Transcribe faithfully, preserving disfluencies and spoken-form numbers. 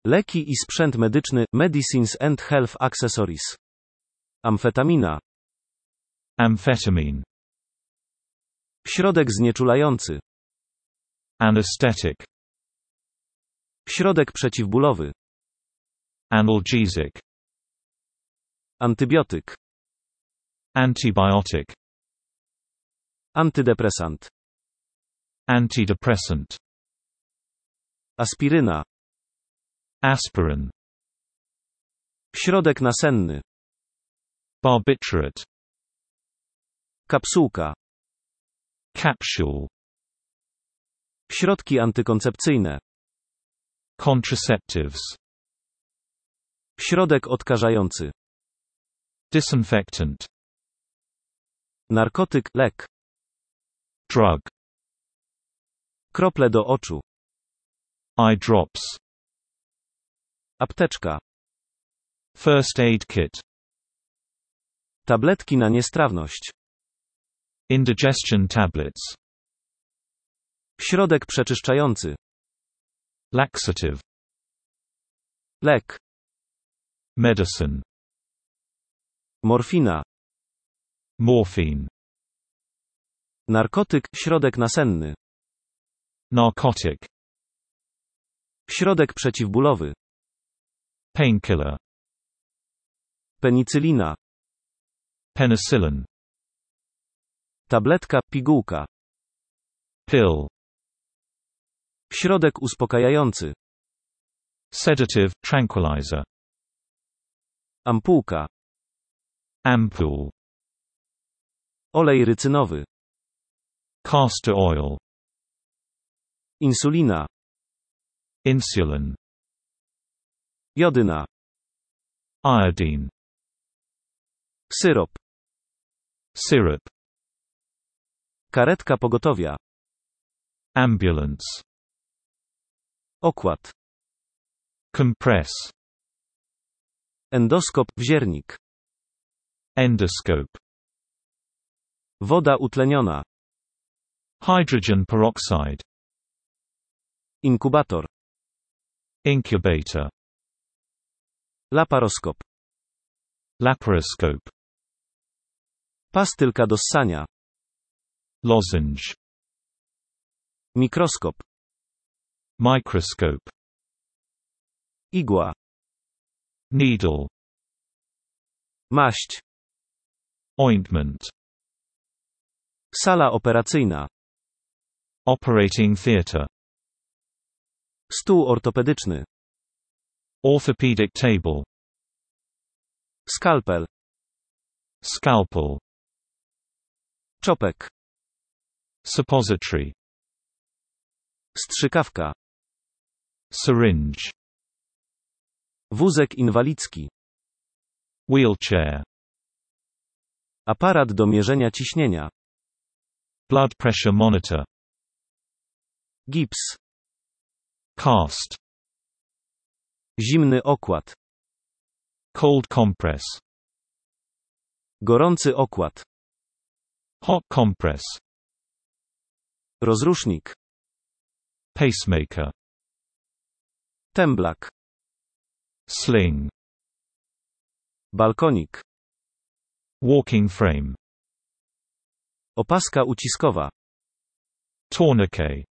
Leki i sprzęt medyczny, medicines and health accessories. Amfetamina. Amphetamine. Środek znieczulający. Anesthetic. Środek przeciwbólowy. Analgesic. Antybiotyk. Antibiotic. Antydepresant. Antidepressant. Aspiryna. Aspirin. Środek nasenny. Barbiturate. Kapsułka. Capsule. Środki antykoncepcyjne. Contraceptives. Środek odkażający. Disinfectant. Narkotyk, lek. Drug. Krople do oczu. Eye drops. Apteczka. First aid kit. Tabletki na niestrawność. Indigestion tablets. Środek przeczyszczający. Laxative. Lek. Medicine. Morfina. Morphine. Narkotyk, środek nasenny. Narcotic. Środek przeciwbólowy. Painkiller. Penicylina. Penicillin. Tabletka, pigułka. Pill. Środek uspokajający. Sedative, tranquilizer. Ampułka. Ampoule. Olej rycynowy. Castor oil. Insulina. Insulin. Jodyna. Iodine. Syrop. Syrup. Karetka pogotowia. Ambulance. Okład. Compress. Endoskop, wziernik. Endoscope. Woda utleniona. Hydrogen peroxide. Inkubator. Incubator. Laparoskop. Laparoscope. Pastylka do ssania. Lozenge. Mikroskop. Microscope. Igła. Needle. Maść. Ointment. Sala operacyjna. Operating theatre. Stół ortopedyczny. Orthopedic table. Skalpel. Scalpel. Czopek. Suppository. Strzykawka. Syringe. Wózek inwalidzki. Wheelchair. Aparat do mierzenia ciśnienia. Blood pressure monitor. Gips. Cast. Zimny okład. Cold compress. Gorący okład. Hot compress. Rozrusznik. Pacemaker. Temblak. Sling. Balkonik. Walking frame. Opaska uciskowa. Tourniquet.